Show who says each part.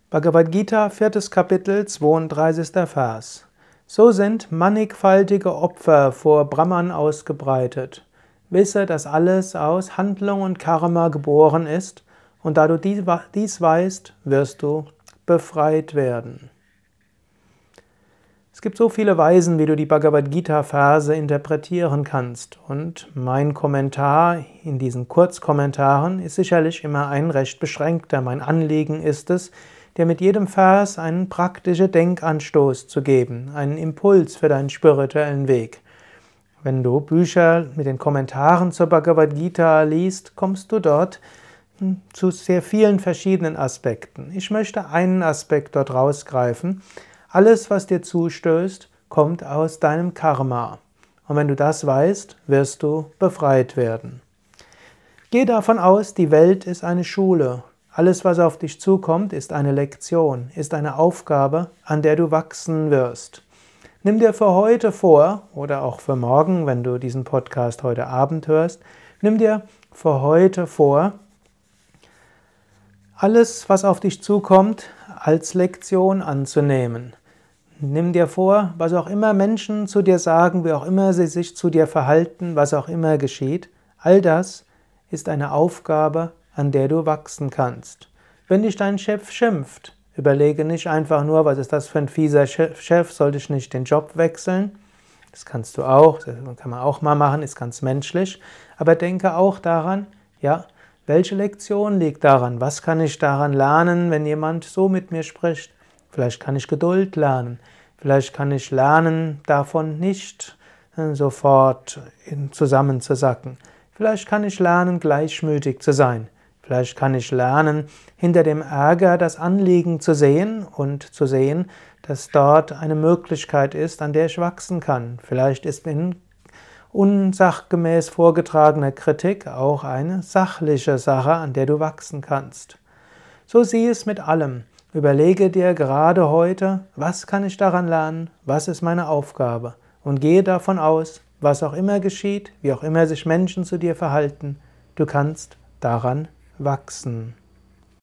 Speaker 1: Bhagavad Gita, 4. Kapitel, 32. Vers. So sind mannigfaltige Opfer vor Brahman ausgebreitet. Wisse, dass alles aus Handlung und Karma geboren ist, und da du dies weißt, wirst du befreit werden. Es gibt so viele Weisen, wie du die Bhagavad Gita-Verse interpretieren kannst, und mein Kommentar in diesen Kurzkommentaren ist sicherlich immer ein recht beschränkter. Mein Anliegen ist es, dir mit jedem Vers einen praktischen Denkanstoß zu geben, einen Impuls für deinen spirituellen Weg. Wenn du Bücher mit den Kommentaren zur Bhagavad Gita liest, kommst du dort zu sehr vielen verschiedenen Aspekten. Ich möchte einen Aspekt dort rausgreifen. Alles, was dir zustößt, kommt aus deinem Karma. Und wenn du das weißt, wirst du befreit werden. Geh davon aus, die Welt ist eine Schule. Alles, was auf dich zukommt, ist eine Lektion, ist eine Aufgabe, an der du wachsen wirst. Nimm dir für heute vor, oder auch für morgen, wenn du diesen Podcast heute Abend hörst, nimm dir für heute vor, alles, was auf dich zukommt, als Lektion anzunehmen. Nimm dir vor, was auch immer Menschen zu dir sagen, wie auch immer sie sich zu dir verhalten, was auch immer geschieht, all das ist eine Aufgabe, an der du wachsen kannst. Wenn dich dein Chef schimpft, überlege nicht einfach nur, was ist das für ein fieser Chef, sollte ich nicht den Job wechseln? Das kannst du auch, das kann man auch mal machen, ist ganz menschlich, aber denke auch daran, ja, welche Lektion liegt daran? Was kann ich daran lernen, wenn jemand so mit mir spricht? Vielleicht kann ich Geduld lernen. Vielleicht kann ich lernen, davon nicht sofort zusammenzusacken. Vielleicht kann ich lernen, gleichmütig zu sein. Vielleicht kann ich lernen, hinter dem Ärger das Anliegen zu sehen und zu sehen, dass dort eine Möglichkeit ist, an der ich wachsen kann. Vielleicht ist in unsachgemäß vorgetragener Kritik auch eine sachliche Sache, an der du wachsen kannst. So sieh es mit allem. Überlege dir gerade heute, was kann ich daran lernen, was ist meine Aufgabe, und gehe davon aus, was auch immer geschieht, wie auch immer sich Menschen zu dir verhalten, du kannst daran wachsen.